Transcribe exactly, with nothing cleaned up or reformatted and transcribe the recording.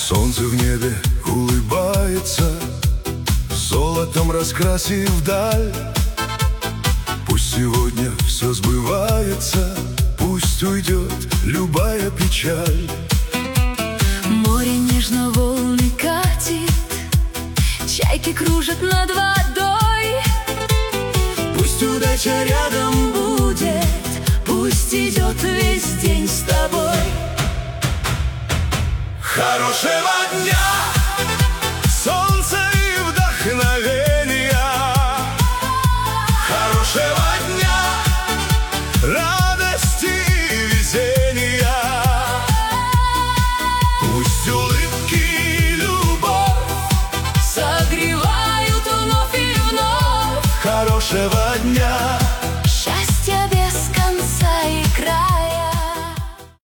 Солнце в небе улыбается, золотом раскрасив вдаль. Пусть сегодня все сбывается, пусть уйдет любая печаль. Море нежно волны катит, чайки кружат над водой. Пусть удача рядом будет, пусть идет весь день с тобой. Хорошего дня!